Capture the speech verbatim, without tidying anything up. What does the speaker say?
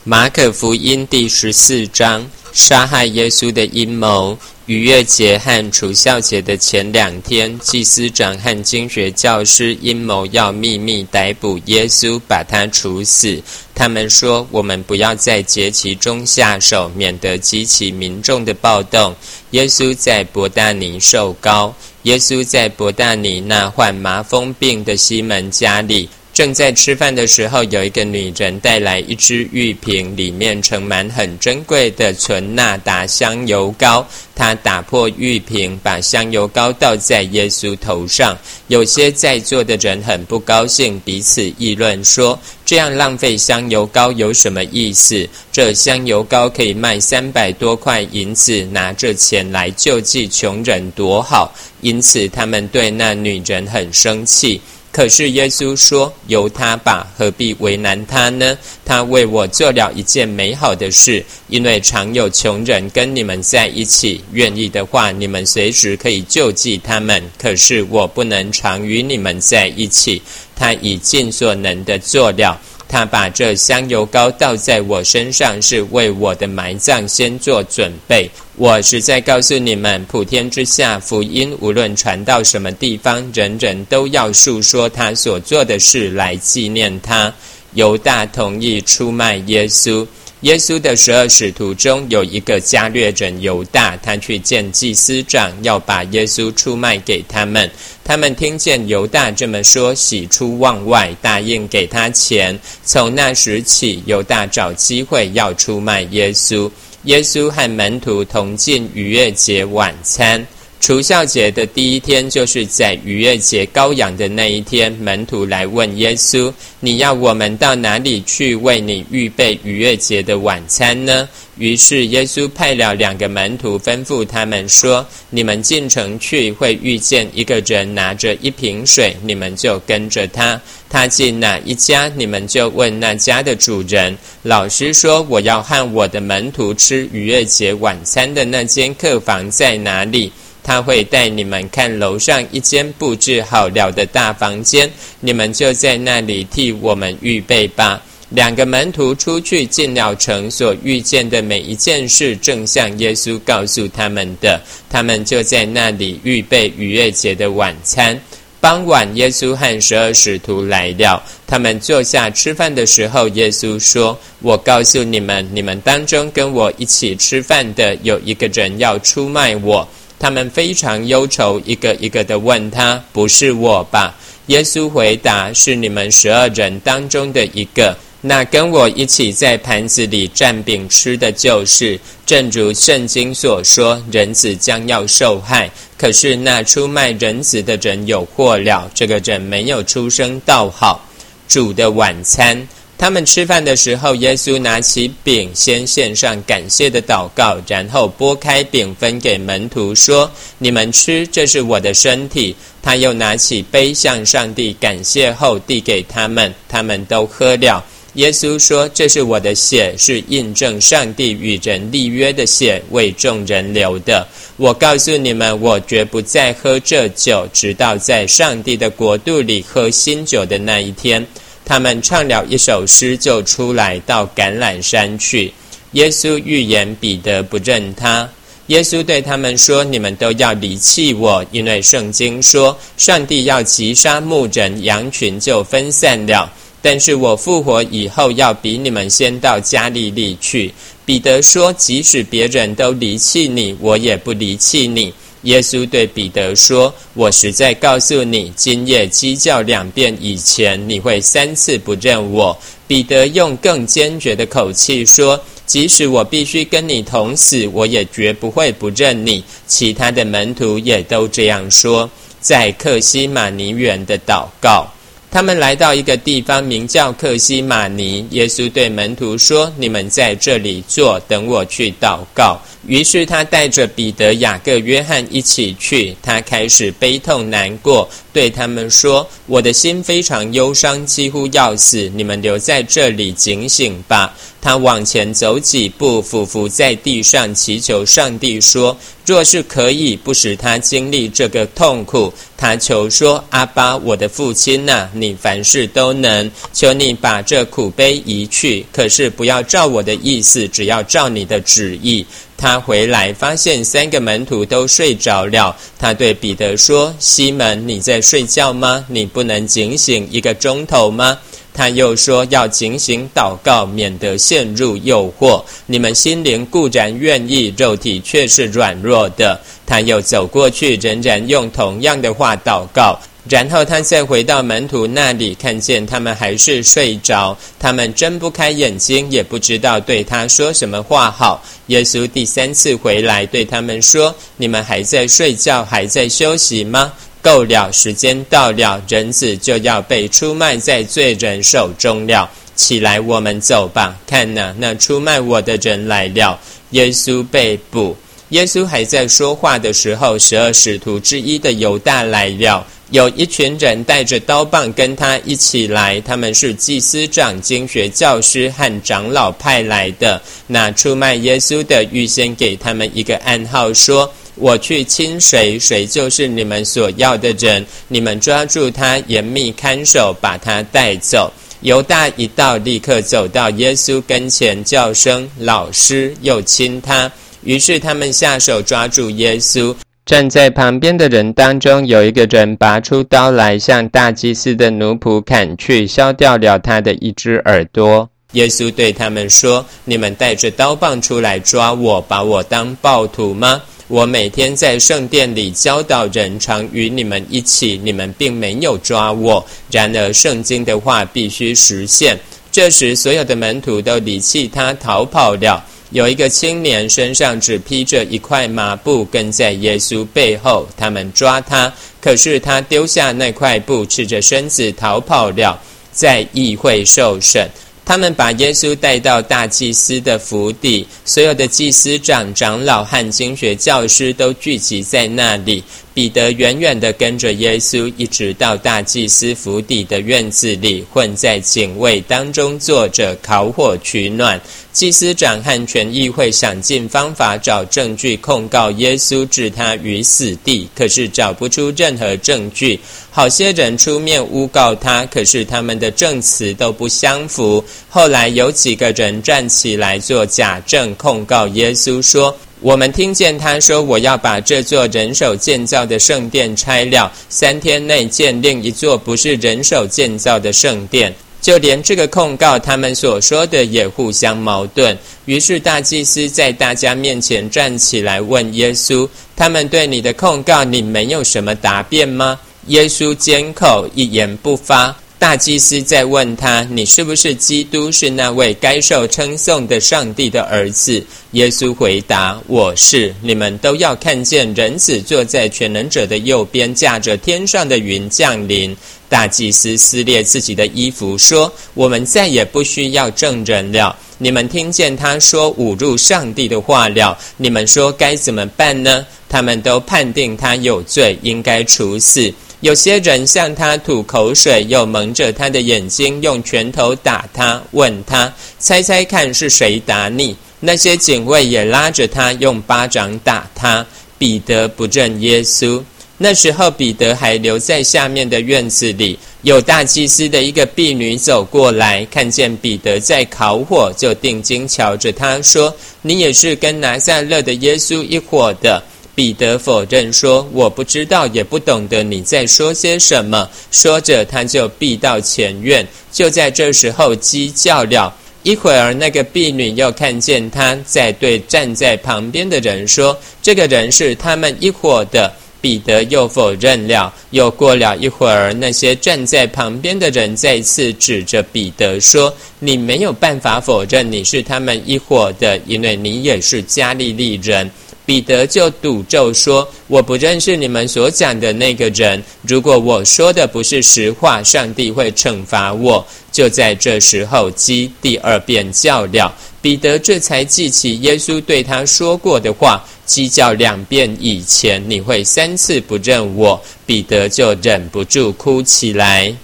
马可福音第十四章，杀害耶稣的阴谋。逾越节和除酵节的前两天，祭司长和经学教师阴谋要秘密逮捕耶稣，把他处死。他们说，我们不要在节期中下手，免得激起民众的暴动。耶稣在伯大尼受膏。耶稣在伯大尼那患麻风病的西门家里，正在吃饭的时候，有一个女人带来一只玉瓶，里面盛满很珍贵的纯纳达香油膏。她打破玉瓶，把香油膏倒在耶稣头上。有些在座的人很不高兴，彼此议论说，这样浪费香油膏有什么意思？这香油膏可以卖三百多块银子，拿这钱来救济穷人多好。因此他们对那女人很生气。可是耶稣说，由他吧，何必为难他呢？他为我做了一件美好的事，因为常有穷人跟你们在一起，愿意的话，你们随时可以救济他们。可是我不能常与你们在一起。他已尽所能的做了。他把这香油膏倒在我身上，是为我的埋葬先做准备。我实在告诉你们，普天之下，福音无论传到什么地方，人人都要述说他所做的事来纪念他。犹大同意出卖耶稣。耶稣的十二使徒中有一个加略人犹大，他去见祭司长，要把耶稣出卖给他们。他们听见犹大这么说，喜出望外，答应给他钱。从那时起，犹大找机会要出卖耶稣。耶稣和门徒同进逾越节晚餐。除酵节的第一天，就是在逾越节羔羊的那一天，门徒来问耶稣，你要我们到哪里去为你预备逾越节的晚餐呢？于是耶稣派了两个门徒，吩咐他们说，你们进城去，会遇见一个人拿着一瓶水，你们就跟着他。他进哪一家，你们就问那家的主人，老师说，我要和我的门徒吃逾越节晚餐的那间客房在哪里？他会带你们看楼上一间布置好了的大房间，你们就在那里替我们预备吧。两个门徒出去进了城，所遇见的每一件事正像耶稣告诉他们的，他们就在那里预备逾越节的晚餐。傍晚，耶稣和十二使徒来了，他们坐下吃饭的时候，耶稣说，我告诉你们，你们当中跟我一起吃饭的有一个人要出卖我。他们非常忧愁，一个一个的问他，不是我吧？耶稣回答，是你们十二人当中的一个。那跟我一起在盘子里蘸饼吃的就是。正如圣经所说，人子将要受害。可是那出卖人子的人有祸了，这个人没有出生倒好。主的晚餐。他们吃饭的时候，耶稣拿起饼，先献上感谢的祷告，然后拨开饼分给门徒说，你们吃，这是我的身体。他又拿起杯，向上帝感谢后递给他们，他们都喝了。耶稣说，这是我的血，是印证上帝与人立约的血，为众人流的。我告诉你们，我绝不再喝这酒，直到在上帝的国度里喝新酒的那一天。他们唱了一首诗，就出来到橄榄山去。耶稣预言彼得不认他。耶稣对他们说，你们都要离弃我，因为圣经说，上帝要击杀牧人，羊群就分散了。但是我复活以后，要比你们先到加利利去。彼得说，即使别人都离弃你，我也不离弃你。耶稣对彼得说，我实在告诉你，今夜鸡叫两遍以前，你会三次不认我。彼得用更坚决的口气说，即使我必须跟你同死，我也绝不会不认你。其他的门徒也都这样说。在客西马尼园的祷告。他们来到一个地方，名叫客西马尼。耶稣对门徒说，你们在这里坐，等我去祷告。 于是他带着彼得、雅各、约翰一起去，他开始悲痛难过，对他们说：我的心非常忧伤，几乎要死，你们留在这里警醒吧。他往前走几步，俯伏在地上，祈求上帝说：若是可以不使他经历这个痛苦，他求说：阿爸，我的父亲啊，你凡事都能，求你把这苦悲移去，可是不要照我的意思，只要照你的旨意。他回来发现三个门徒都睡着了，他对彼得说：西门，你在睡觉吗？你不能警醒一个钟头吗？他又说：要警醒祷告，免得陷入诱惑。你们心灵固然愿意，肉体却是软弱的。他又走过去，仍然用同样的话祷告。然后他再回到门徒那里，看见他们还是睡着，他们睁不开眼睛，也不知道对他说什么话好。耶稣第三次回来对他们说：你们还在睡觉，还在休息吗？够了，时间到了，人子就要被出卖在罪人手中了。起来，我们走吧。看哪，那出卖我的人来了。耶稣被捕。耶稣还在说话的时候，十二使徒之一的犹大来了，有一群人带着刀棒跟他一起来，他们是祭司长、经学教师和长老派来的。那出卖耶稣的预先给他们一个暗号，说：我去亲谁，谁就是你们所要的人，你们抓住他，严密看守，把他带走。犹大一到，立刻走到耶稣跟前，叫声老师，又亲他。于是他们下手抓住耶稣。站在旁边的人当中，有一个人拔出刀来，向大祭司的奴仆砍去，削掉了他的一只耳朵。耶稣对他们说：你们带着刀棒出来抓我，把我当暴徒吗？我每天在圣殿里教导人，常与你们一起，你们并没有抓我。然而圣经的话必须实现。这时所有的门徒都离弃他，逃跑了。有一个青年身上只披着一块麻布，跟在耶稣背后，他们抓他，可是他丢下那块布，赤着身子逃跑了，在议会受审。他们把耶稣带到大祭司的府邸，所有的祭司长、长老和经学教师都聚集在那里。彼得远远地跟着耶稣，一直到大祭司府邸的院子里，混在警卫当中坐着，烤火取暖。祭司长和全议会想尽方法找证据控告耶稣，置他于死地，可是找不出任何证据。好些人出面诬告他，可是他们的证词都不相符。后来有几个人站起来做假证，控告耶稣说：我们听见他说，我要把这座人手建造的圣殿拆了，三天内建另一座不是人手建造的圣殿。就连这个控告他们所说的也互相矛盾。于是大祭司在大家面前站起来问耶稣：他们对你的控告，你没有什么答辩吗？耶稣缄口，一言不发。大祭司再问他：你是不是基督，是那位该受称颂的上帝的儿子？耶稣回答：我是。你们都要看见人子坐在全能者的右边，驾着天上的云降临。大祭司撕裂自己的衣服说：我们再也不需要证人了。你们听见他说侮辱上帝的话了，你们说该怎么办呢？他们都判定他有罪，应该处死。有些人向他吐口水，又蒙着他的眼睛，用拳头打他，问他：猜猜看是谁打你？那些警卫也拉着他，用巴掌打他。彼得不认耶稣。那时候彼得还留在下面的院子里，有大祭司的一个婢女走过来，看见彼得在烤火，就定睛瞧着他说：你也是跟拿撒勒的耶稣一伙的。彼得否认说：我不知道，也不懂得你在说些什么。说着他就避到前院。就在这时候鸡叫了，一会儿那个婢女又看见他，在对站在旁边的人说：这个人是他们一伙的。彼得又否认了。又过了一会儿，那些站在旁边的人再次指着彼得说：你没有办法否认你是他们一伙的，因为你也是加利利人。彼得就赌咒说：我不认识你们所讲的那个人，如果我说的不是实话，上帝会惩罚我。就在这时候鸡第二遍叫了。 彼得这才记起耶稣对他说过的话，鸡叫两遍以前，你会三次不认我。彼得就忍不住哭起来。